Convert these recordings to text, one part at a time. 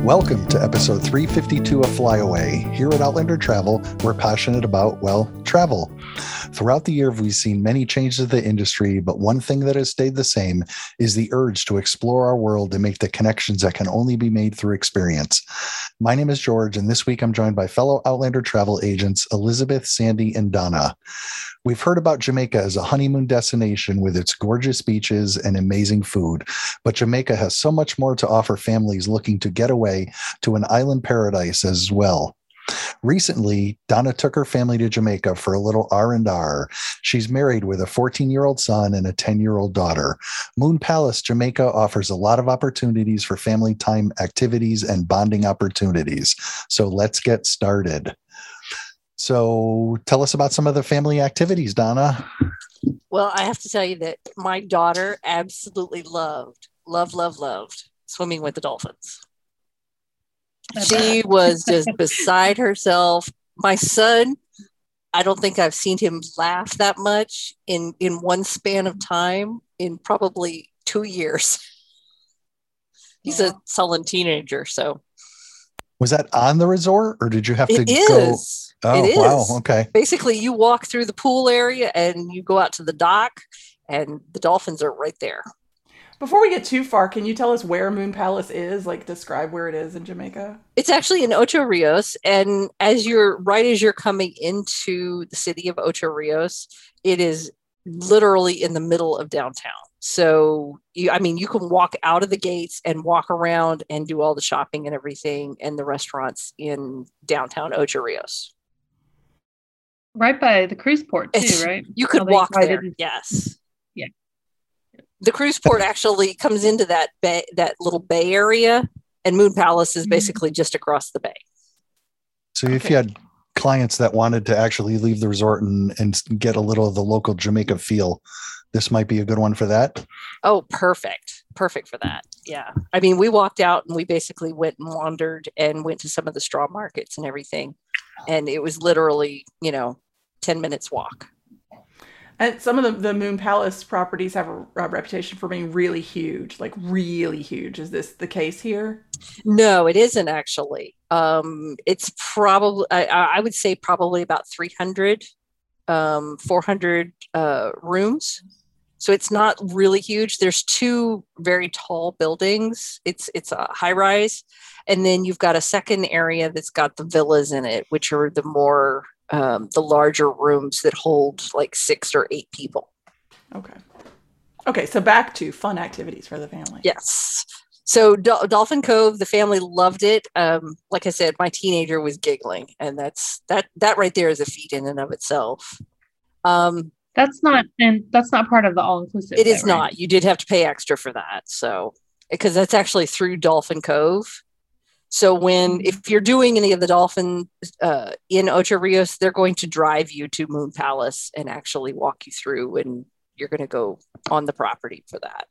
Welcome to episode 352 of Flyaway. Here at Outlander Travel, we're passionate about, well, travel. Throughout the year, we've seen many changes to the industry, but one thing that has stayed the same is the urge to explore our world and make the connections that can only be made through experience. My name is George, and this week I'm joined by fellow Outlander travel agents Elizabeth, Sandy, and Donna. We've heard about Jamaica as a honeymoon destination with its gorgeous beaches and amazing food, but Jamaica has so much more to offer families looking to get away to an island paradise as well. Recently, Donna took her family to Jamaica for a little R&R. She's married with a 14-year-old son and a 10-year-old daughter. Moon Palace Jamaica offers a lot of opportunities for family time activities and bonding opportunities. So let's get started. So tell us about some of the family activities, Donna. Well, I have to tell you that my daughter absolutely loved swimming with the dolphins. She was just beside herself. My son, I don't think I've seen him laugh that much in one span of time in probably 2 years. He's a sullen teenager, so. Was that on the resort, or did you have to go? Oh, it is. Wow. Okay. Basically, you walk through the pool area and you go out to the dock, and the dolphins are right there. Before we get too far, can you tell us where Moon Palace is? Like, describe where it is in Jamaica. It's actually in Ocho Rios, and as you're coming into the city of Ocho Rios, it is literally in the middle of downtown. So you can walk out of the gates and walk around and do all the shopping and everything, and the restaurants in downtown Ocho Rios. Right by the cruise port too, right? You could walk there. Yes. Yeah. The cruise port actually comes into that bay, that little bay area, and Moon Palace is basically just across the bay. So if you had clients that wanted to actually leave the resort and get a little of the local Jamaica feel, this might be a good one for that. Oh, perfect. Perfect for that. Yeah. I mean, we walked out and we basically went and wandered and went to some of the straw markets and everything. And it was literally, 10 minutes walk. And some of the Moon Palace properties have a reputation for being really huge, like really huge. Is this the case here? No, it isn't actually. It's probably, I would say probably about 300, 400 rooms. So it's not really huge. There's two very tall buildings. It's a high rise. And then you've got a second area that's got the villas in it, which are the more, the larger rooms that hold like 6 or 8 people. Okay. So back to fun activities for the family. Yes. So Dolphin Cove, the family loved it. Like I said, my teenager was giggling, and that right there is a feat in and of itself. That's not part of the all-inclusive. It is not. You did have to pay extra for that. So, because that's actually through Dolphin Cove. So if you're doing any of the dolphin in Ocho Rios, they're going to drive you to Moon Palace and actually walk you through, and you're going to go on the property for that.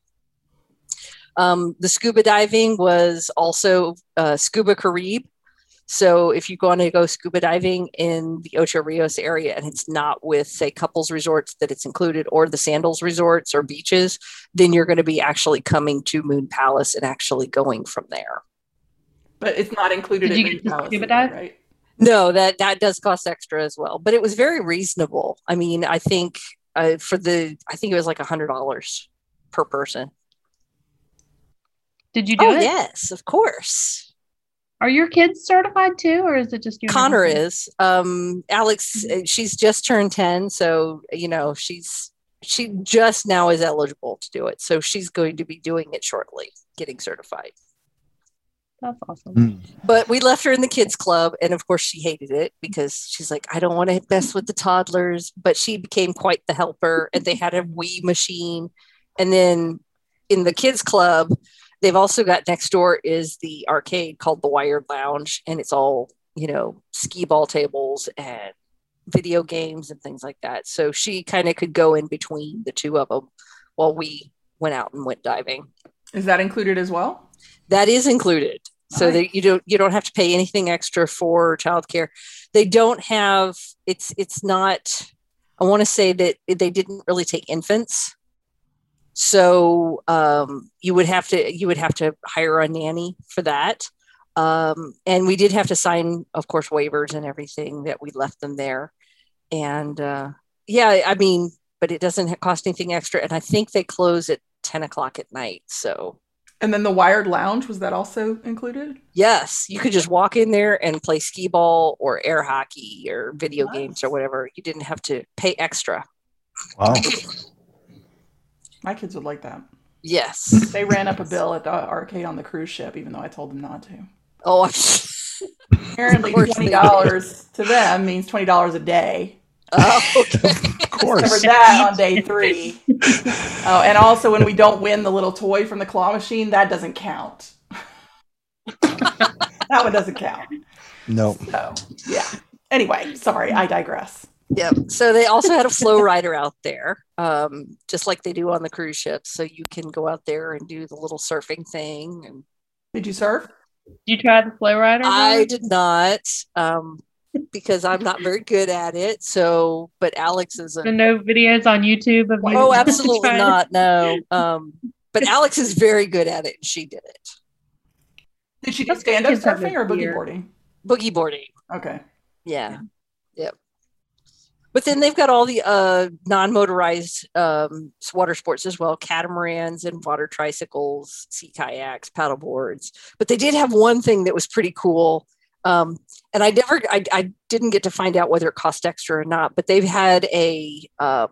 The scuba diving was also Scuba Carib. So if you want to go scuba diving in the Ocho Rios area and it's not with, say, couples resorts that it's included, or the Sandals resorts or beaches, then you're going to be actually coming to Moon Palace and actually going from there. But it's not included in Moon Palace, scuba dive? Right? No, that does cost extra as well. But it was very reasonable. I mean, I think I think it was like $100 per person. Did you do it? Yes, of course. Are your kids certified too, or is it just you? Connor is. Alex, she's just turned 10, so she just now is eligible to do it. So she's going to be doing it shortly, getting certified. That's awesome. But we left her in the kids club, and of course she hated it because she's like, I don't want to mess with the toddlers. But she became quite the helper, and they had a Wii machine. And then in the kids club, they've also got next door is the arcade called the Wired Lounge, and it's all, skee ball tables and video games and things like that. So she kind of could go in between the two of them while we went out and went diving. Is that included as well? That is included. So that you don't have to pay anything extra for childcare. They don't have, it's not, I want to say that they didn't really take infants. So you would have to hire a nanny for that. And we did have to sign, of course, waivers and everything that we left them there. And yeah, I mean, but it doesn't cost anything extra. And I think they close at 10 o'clock at night. So. And then the wired lounge, was that also included? Yes, you could just walk in there and play skee ball or air hockey or video games or whatever. You didn't have to pay extra. Wow. My kids would like that. Yes. They ran up a bill at the arcade on the cruise ship, even though I told them not to. Oh, apparently $20 to them means $20 a day. Oh, okay. Of course. Discovered that on day 3. Oh, and also when we don't win the little toy from the claw machine, that doesn't count. That one doesn't count. No. So, yeah. Anyway, sorry, I digress. Yep. So they also had a flow rider out there, just like they do on the cruise ships. So you can go out there and do the little surfing thing. And did you surf? Did you try the flow rider? I did not, because I'm not very good at it. So, but Alex is no videos on YouTube of you. Oh, absolutely not. No. But Alex is very good at it, and she did it. Did she do stand-up surfing or boogie boarding? Boogie boarding. Okay. Yeah. Yep. But then they've got all the non-motorized water sports as well, catamarans and water tricycles, sea kayaks, paddle boards. But they did have one thing that was pretty cool. And I didn't get to find out whether it cost extra or not, but they've had a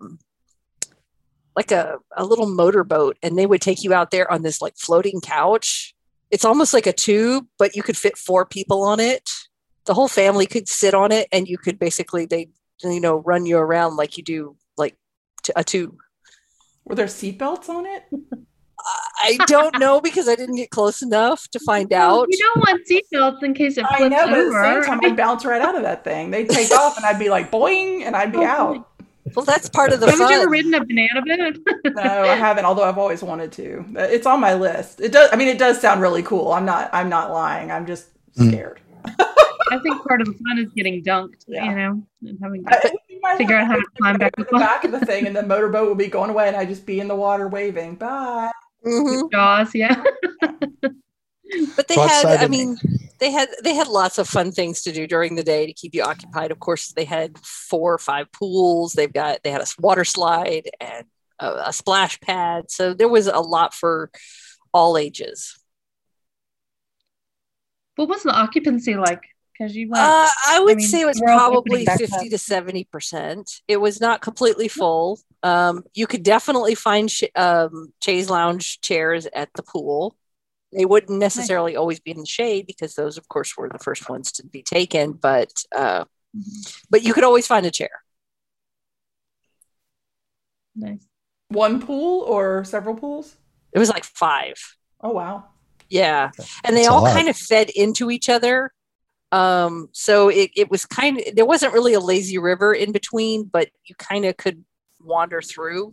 little motorboat, and they would take you out there on this like floating couch. It's almost like a tube, but you could fit 4 people on it. The whole family could sit on it, and you could basically, run you around like you do like a tube. Were there seatbelts on it? I don't know, because I didn't get close enough to find out. You don't want seatbelts in case it flips over. I know, but at the same time, I'd bounce right out of that thing. They'd take off, and I'd be like, boing, and I'd be out. Well, that's part of the fun. Haven't you ever ridden a banana boat? No, I haven't, although I've always wanted to. It's on my list. It does sound really cool. I'm not lying. I'm just scared. I think part of the fun is getting dunked, and having to figure out how to climb back to the back of the thing, and the motorboat would be going away, and I'd just be in the water waving. Bye. Mm-hmm. Jaws, yeah. But they had lots of fun things to do during the day to keep you occupied. Of course, they had 4 or 5 pools. They had a water slide and a splash pad. So there was a lot for all ages. What was the occupancy like? Because you went, I would say it was probably 50 to 70%. It was not completely full. You could definitely find chaise lounge chairs at the pool. They wouldn't necessarily always be in the shade, because those, of course, were the first ones to be taken. But you could always find a chair. Nice. One pool or several pools? It was like 5. Oh, wow. Yeah. And they all kind of fed into each other. So it was there wasn't really a lazy river in between, but you kind of could wander through.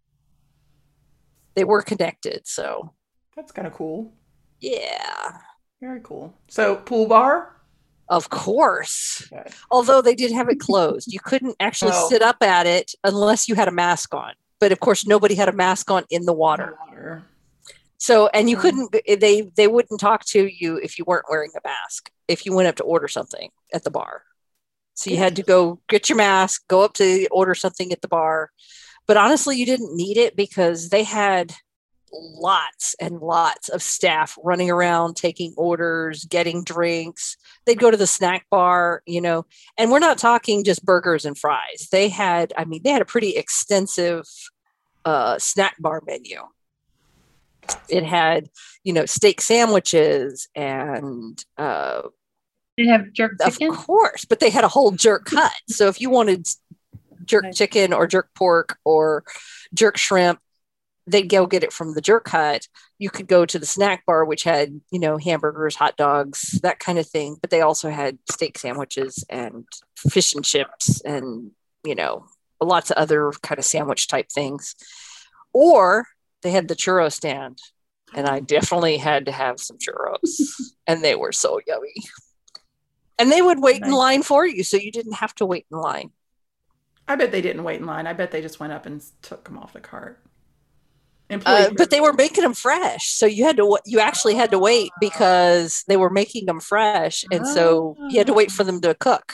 They were connected. So that's kind of cool. Yeah. Very cool. So pool bar? Of course. Okay. Although they did have it closed. You couldn't actually sit up at it unless you had a mask on. But of course, nobody had a mask on in the water. So, and you couldn't, they wouldn't talk to you if you weren't wearing a mask, if you went up to order something at the bar. So you had to go get your mask, go up to order something at the bar. But honestly, you didn't need it, because they had lots and lots of staff running around, taking orders, getting drinks. They'd go to the snack bar, and we're not talking just burgers and fries. They had a pretty extensive snack bar menu. It had, steak sandwiches and they have jerk chicken? Of course, but they had a whole jerk cut. So if you wanted jerk chicken or jerk pork or jerk shrimp, they'd go get it from the jerk hut. You could go to the snack bar, which had, hamburgers, hot dogs, that kind of thing. But they also had steak sandwiches and fish and chips and, lots of other kind of sandwich type things. Or they had the churro stand, and I definitely had to have some churros, and they were so yummy. And they would wait in line for you, so you didn't have to wait in line. I bet they didn't wait in line. I bet they just went up and took them off the cart. But they were making them fresh, so you actually had to wait because they were making them fresh, and so you had to wait for them to cook.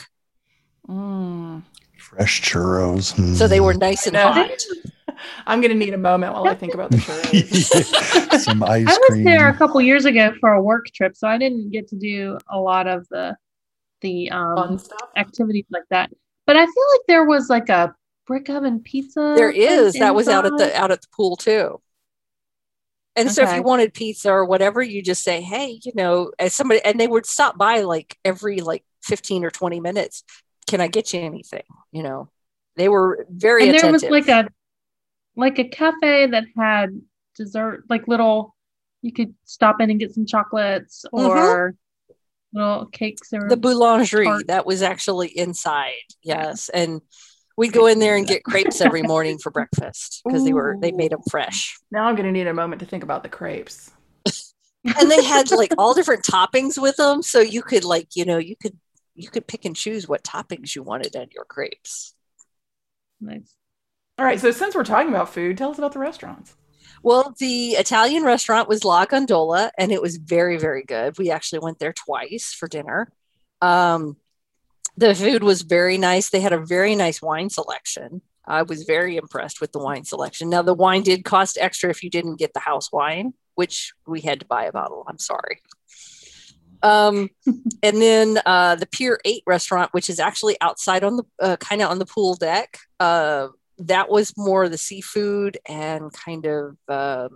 Fresh churros. So they were nice and hot. I'm going to need a moment while I think about the churros. Some ice I cream. was there a couple years ago for a work trip, so I didn't get to do a lot of the fun stuff, activities like that. But I feel like there was like a brick oven pizza. There is. That was out at the pool too. And so if you wanted pizza or whatever, you just say, hey, as somebody, and they would stop by like every 15 or 20 minutes. Can I get you anything? They were very attentive. And there was like a cafe that had dessert, like little, you could stop in and get some chocolates or little cakes. Or the boulangerie that was actually inside. Yes. And we'd go in there and get crepes every morning for breakfast because they made them fresh. Now I'm going to need a moment to think about the crepes. And they had all different toppings with them. So you could you could pick and choose what toppings you wanted on your crepes. Nice. All right. So since we're talking about food, tell us about the restaurants. Well, the Italian restaurant was La Gondola, and it was very, very good. We actually went there twice for dinner. The food was very nice. They had a very nice wine selection. I was very impressed with the wine selection. Now, the wine did cost extra if you didn't get the house wine, which we had to buy a bottle. I'm sorry. And then the Pier 8 restaurant, which is actually outside on the kind of on the pool deck. That was more the seafood and kind of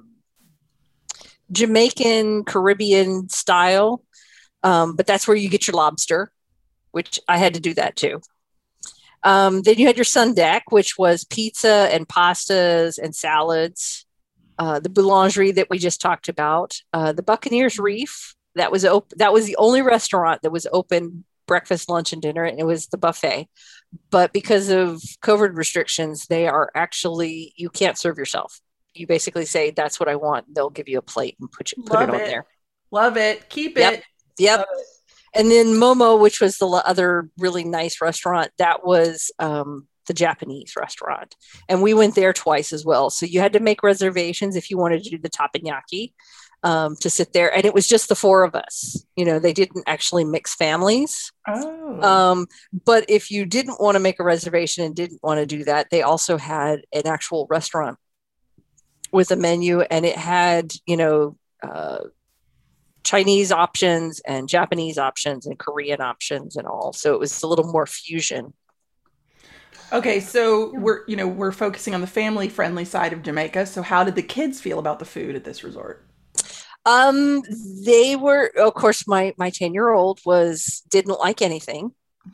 Jamaican Caribbean style. But that's where you get your lobster, which I had to do that too. Then you had your sun deck, which was pizza and pastas and salads. The boulangerie that we just talked about. The Buccaneers Reef, that was open. That was the only restaurant that was open breakfast, lunch, and dinner, and it was the buffet. But because of COVID restrictions, you can't serve yourself. You basically say, that's what I want. They'll give you a plate and put it on there. Love it. Keep it. Yep. And then Momo, which was the other really nice restaurant, that was the Japanese restaurant. And we went there twice as well. So you had to make reservations if you wanted to do the teppanyaki to sit there. And it was just the four of us. They didn't actually mix families. But if you didn't want to make a reservation and didn't want to do that, they also had an actual restaurant with a menu, and it had, Chinese options and Japanese options and Korean options and all. So it was a little more fusion. Okay, so we're focusing on the family-friendly side of Jamaica. So how did the kids feel about the food at this resort? They were, of course, my 10-year-old didn't like anything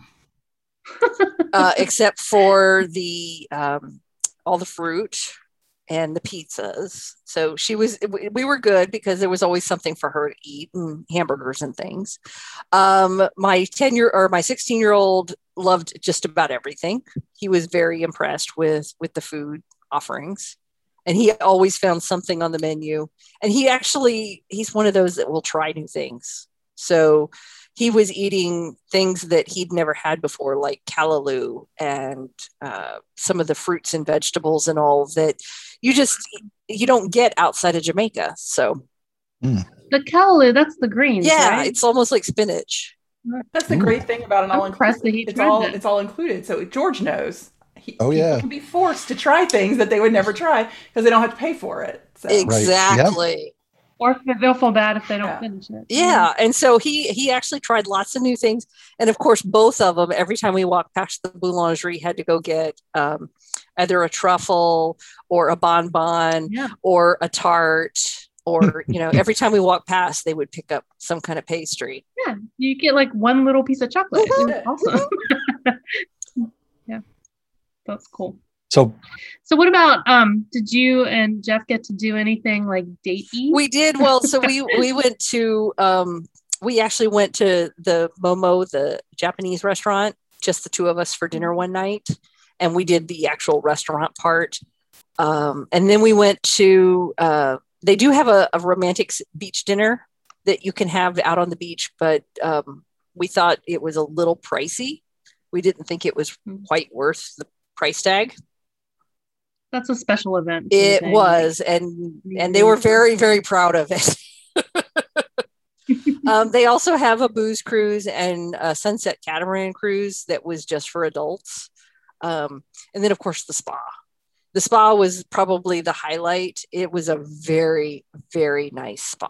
except for the all the fruit and the pizzas. So we were good because there was always something for her to eat and hamburgers and things. My 16-year-old loved just about everything. He was very impressed with the food offerings, and he always found something on the menu. And he's one of those that will try new things. So he was eating things that he'd never had before, like callaloo and some of the fruits and vegetables and all that you don't get outside of Jamaica. So the callaloo, that's the greens. Yeah, right? It's almost like spinach. That's the great thing about an all-inclusive. It's all included. So George knows. People can be forced to try things that they would never try because they don't have to pay for it. So. Exactly. Right. Yep. Or they'll feel bad if they don't finish it. Yeah. And so he actually tried lots of new things. And of course, both of them, every time we walked past the boulangerie, had to go get either a truffle or a bonbon or a tart. Or, every time we walked past, they would pick up some kind of pastry. Yeah. You get like one little piece of chocolate. Awesome. Yeah. That's cool. So what about did you and Jeff get to do anything like datey? We did. Well, so we went to we actually went to the Momo, the Japanese restaurant, just the two of us for dinner one night, and we did the actual restaurant part. And then we went to they do have a romantic beach dinner that you can have out on the beach, but we thought it was a little pricey. We didn't think it was quite worth the price tag. That's a special event. It was, and they were very, very proud of it. They also have a booze cruise and a sunset catamaran cruise that was just for adults. And then, of course, the spa. The spa was probably the highlight. It was a very, very nice spa.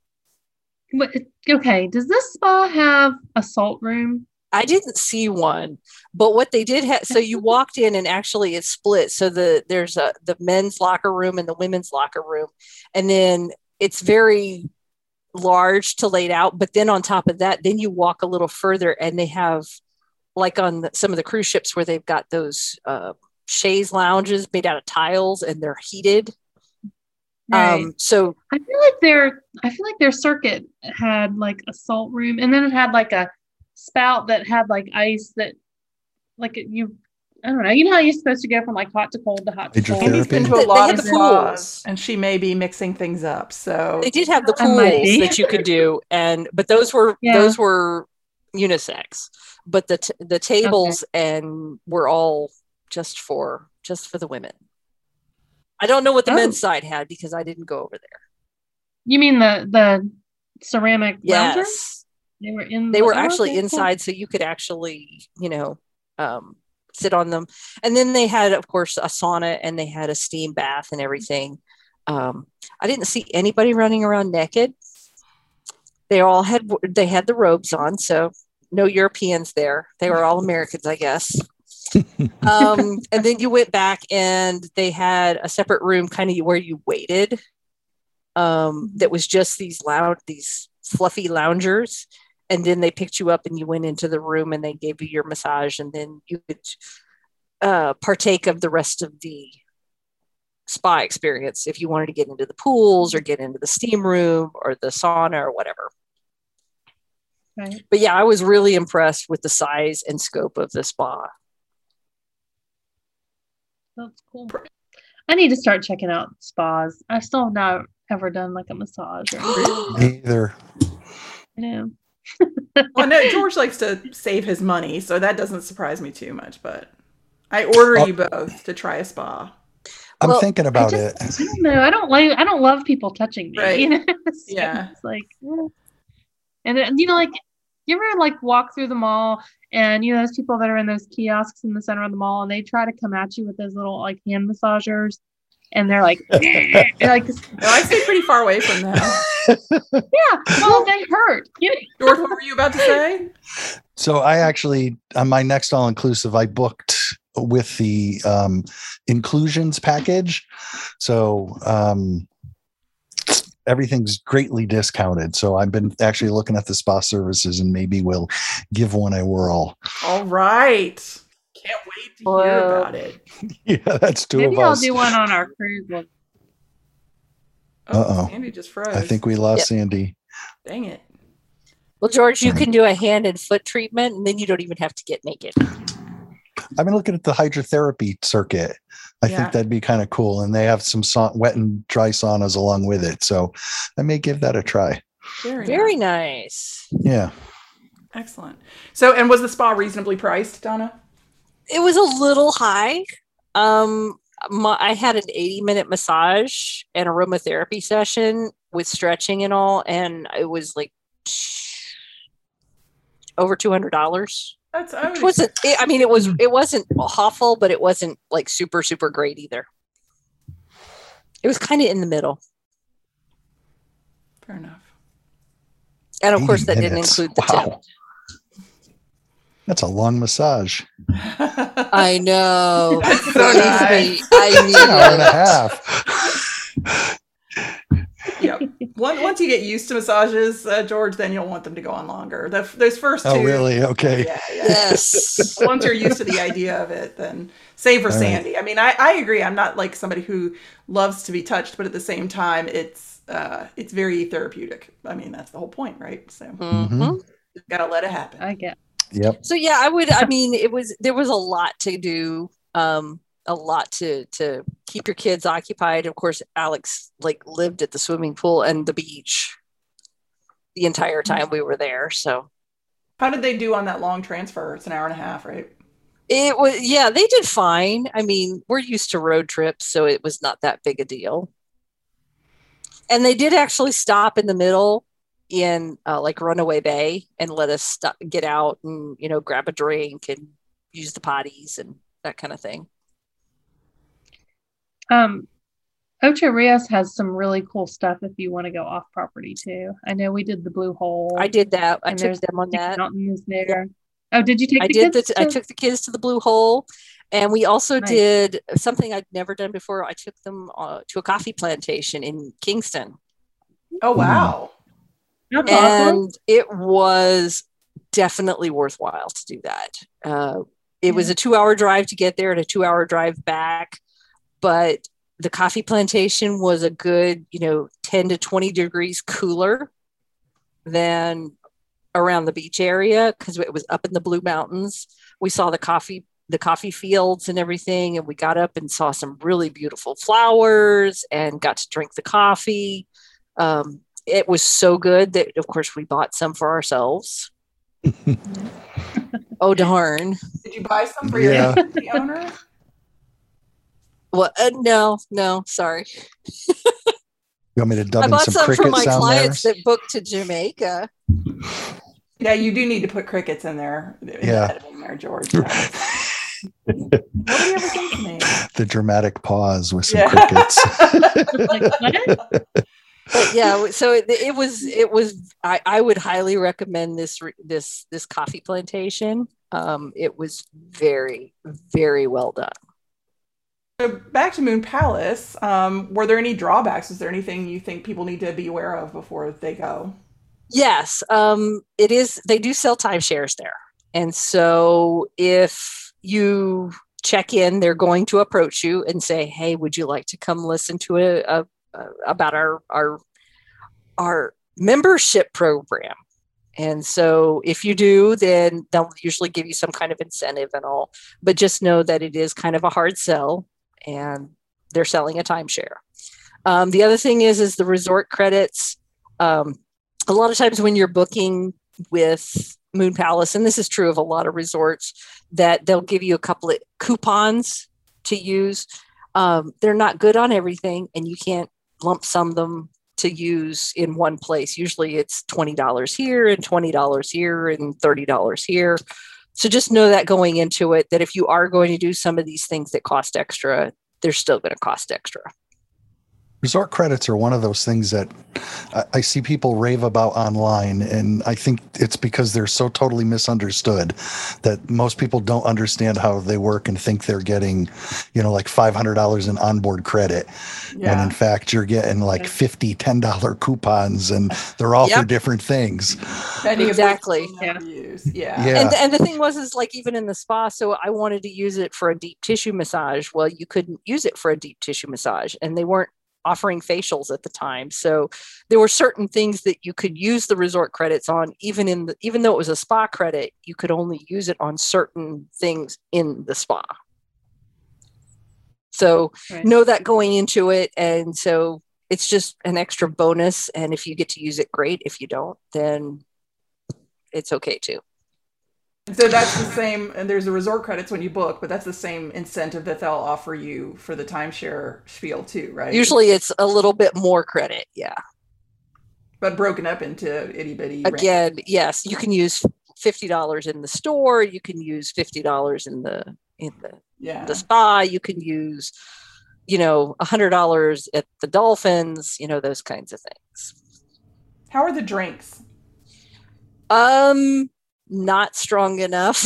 Okay, does this spa have a salt room? I didn't see one, but what they did have, so you walked in and actually it's split. So there's the men's locker room and the women's locker room. And then it's very large to laid out. But then on top of that, then you walk a little further and they have, like on some of the cruise ships where they've got those chaise lounges made out of tiles and they're heated. Right. So I feel like their circuit had like a salt room, and then it had like a spout that had like ice that, like I don't know. You know how you're supposed to go from like hot to cold to hot to cold. Andy's been to a lot of spas, and she may be mixing things up. So they did have the pools that you could do, but those were unisex. But the tables and were all just for the women. I don't know what the men's side had because I didn't go over there. You mean the ceramic lounges? Yes. They were actually inside, so you could actually, sit on them. And then they had, of course, a sauna and they had a steam bath and everything. I didn't see anybody running around naked. They had the robes on, so no Europeans there. They were all Americans, I guess. And then you went back and they had a separate room kind of where you waited. That was just these fluffy loungers. And then they picked you up and you went into the room and they gave you your massage, and then you could partake of the rest of the spa experience if you wanted to get into the pools or get into the steam room or the sauna or whatever. Right. But yeah, I was really impressed with the size and scope of the spa. That's cool. I need to start checking out spas. I still have not ever done like a massage. Me either. I know. Well, no, George likes to save his money, so that doesn't surprise me too much. But I order you both to try a spa. I'm thinking about it. I don't know. I don't love people touching me. Right. So yeah. It's like, and like you ever like walk through the mall and those people that are in those kiosks in the center of the mall and they try to come at you with those little like hand massagers. And they're like, I stay pretty far away from them. Yeah, well, they hurt. George, what were you about to say? So I actually, on my next all-inclusive, I booked with the inclusions package. So everything's greatly discounted. So I've been actually looking at the spa services and maybe we'll give one a whirl. All right. Can't wait to hear about it. Yeah, that's two Maybe of us. I'll do one on our cruise. Uh-oh. Sandy just froze. I think we lost Sandy. Dang it. Well, George, you can do a hand and foot treatment, and then you don't even have to get naked. I've been looking at the hydrotherapy circuit. I think that'd be kind of cool. And they have some wet and dry saunas along with it. So I may give that a try. Very nice. Yeah. Excellent. So, and was the spa reasonably priced, Donna? It was a little high. I had an 80-minute massage and aromatherapy session with stretching and all, and it was like over $200. It wasn't awful, but it wasn't like super, super great either. It was kind of in the middle. Fair enough. And of course, that didn't include the tip. That's a long massage. I know. That's so nice. I need an hour and a half. Yep. Once you get used to massages, George, then you'll want them to go on longer. Those first two. Oh, really? Okay. Yeah. Yes. Once you're used to the idea of it, then save for Sandy. Right. I mean, I agree. I'm not like somebody who loves to be touched, but at the same time, it's very therapeutic. I mean, that's the whole point, right? So you've got to let it happen. I get. Yep. So yeah, there was a lot to do, a lot to keep your kids occupied. Of course, Alex lived at the swimming pool and the beach the entire time we were there. So how did they do on that long transfer? It's an hour and a half, right? It was, yeah, they did fine. I mean, we're used to road trips, so it was not that big a deal. And they did actually stop in the middle in like Runaway Bay and let us get out and, grab a drink and use the potties and that kind of thing. Ocho Rios has some really cool stuff if you want to go off property too. I know we did the Blue Hole. I did that. I took them on that. Mountains there. Yeah. Oh, did you take I took the kids to the Blue Hole, and we also did something I'd never done before. I took them to a coffee plantation in Kingston. Oh, wow. That's and awesome. It was definitely worthwhile to do that. It was a 2-hour drive to get there and a 2-hour drive back, but the coffee plantation was a good, 10 to 20 degrees cooler than around the beach area because it was up in the Blue Mountains. We saw the coffee fields and everything, and we got up and saw some really beautiful flowers and got to drink the coffee. It was so good that, of course, we bought some for ourselves. Oh, darn. Did you buy some for your Airbnb owner? Well, no, sorry. You want me to dub I in bought some some crickets for my down clients there? that booked to Jamaica. Yeah, you do need to put crickets in there. In there, George. Nobody ever thinks of me. The dramatic pause with some crickets. But yeah, so it was. I would highly recommend this coffee plantation. It was very, very well done. So back to Moon Palace, were there any drawbacks? Is there anything you think people need to be aware of before they go? Yes, it is. They do sell timeshares there. And so if you check in, they're going to approach you and say, hey, would you like to come listen to about our membership program? And so if you do, then they'll usually give you some kind of incentive and all, but just know that it is kind of a hard sell and they're selling a timeshare. The other thing is the resort credits. A lot of times when you're booking with Moon Palace, and this is true of a lot of resorts, that they'll give you a couple of coupons to use. They're not good on everything, and you can't lump sum them to use in one place. Usually it's $20 here and $20 here and $30 here. So just know that going into it, that if you are going to do some of these things that cost extra, they're still going to cost extra. Resort credits are one of those things that I see people rave about online, and I think it's because they're so totally misunderstood that most people don't understand how they work and think they're getting, like $500 in onboard credit, when in fact you're getting like $50, $10 coupons, and they're all for different things. Exactly. Yeah. And the thing was like even in the spa, so I wanted to use it for a deep tissue massage. Well, you couldn't use it for a deep tissue massage, and they weren't offering facials at the time. So there were certain things that you could use the resort credits on, even though it was a spa credit, you could only use it on certain things in the spa. So know that going into it. And so it's just an extra bonus. And if you get to use it, great. If you don't, then it's okay too. So that's the same, and there's the resort credits when you book, but that's the same incentive that they'll offer you for the timeshare spiel too, right? Usually it's a little bit more credit, yeah. But broken up into itty bitty. Again, yes, you can use $50 in the store. You can use $50 in the spa. You can use, $100 at the Dolphins. Those kinds of things. How are the drinks? Not strong enough.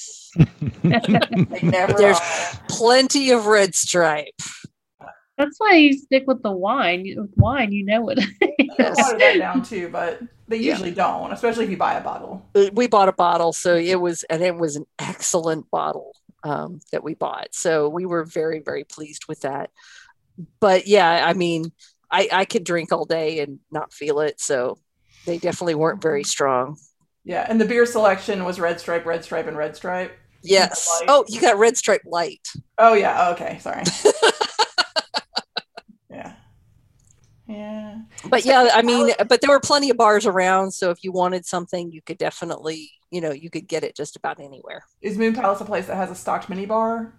There's plenty of Red Stripe. That's why you stick with the wine. With wine, you know it. I water that down too, but they usually don't, especially if you buy a bottle. We bought a bottle, so it was an excellent bottle that we bought. So we were very, very pleased with that. But yeah, I mean, I could drink all day and not feel it. So they definitely weren't very strong. Yeah, and the beer selection was Red Stripe, and Red Stripe. Yes. Oh, you got Red Stripe Light. Oh yeah. Okay. Sorry. Yeah. But yeah, I mean, but there were plenty of bars around. So if you wanted something, you could definitely, you could get it just about anywhere. Is Moon Palace a place that has a stocked mini bar?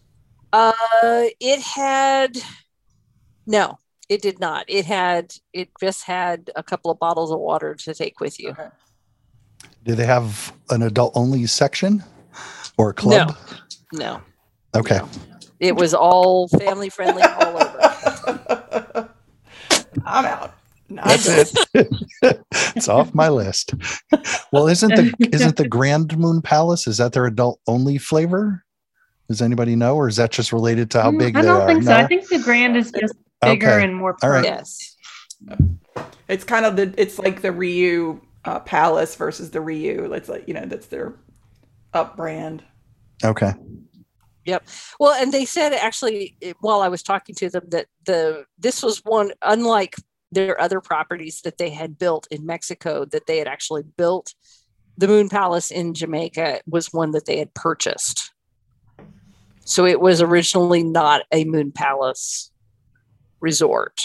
No, it did not. It just had a couple of bottles of water to take with you. Okay. Do they have an adult only section or a club? No. Okay. No. It was all family friendly all over. I'm out. That's it. It's off my list. Well, isn't the Grand Moon Palace, is that their adult only flavor? Does anybody know, or is that just related to how big they are? I don't think so. No? I think the Grand is just bigger and more. All right. Yes. It's kind of it's like the Ryu Palace versus the Ryu. It's like, that's their up brand. Okay. Yep. Well, and they said actually while I was talking to them that this was one, unlike their other properties that they had built in Mexico, that they had actually built. The Moon Palace in Jamaica was one that they had purchased. So it was originally not a Moon Palace resort.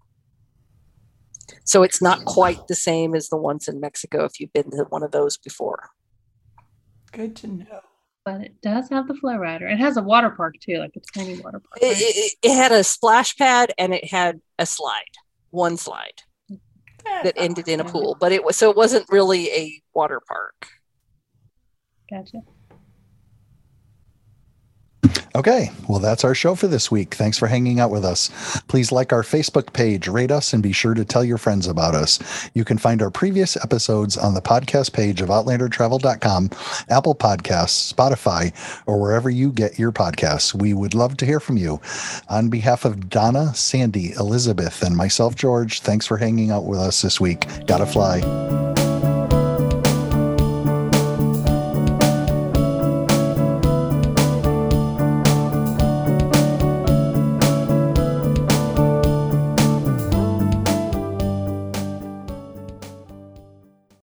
So it's not quite the same as the ones in Mexico if you've been to one of those before. Good to know. But it does have the flow rider. It has a water park too, like a tiny water park. Right? It had a splash pad and it had a slide, one slide that ended in a pool, but it wasn't really a water park. Gotcha. Okay, well, that's our show for this week. Thanks for hanging out with us. Please like our Facebook page, rate us, and be sure to tell your friends about us. You can find our previous episodes on the podcast page of OutlanderTravel.com, Apple Podcasts, Spotify, or wherever you get your podcasts. We would love to hear from you. On behalf of Donna, Sandy, Elizabeth, and myself, George, thanks for hanging out with us this week. Gotta fly.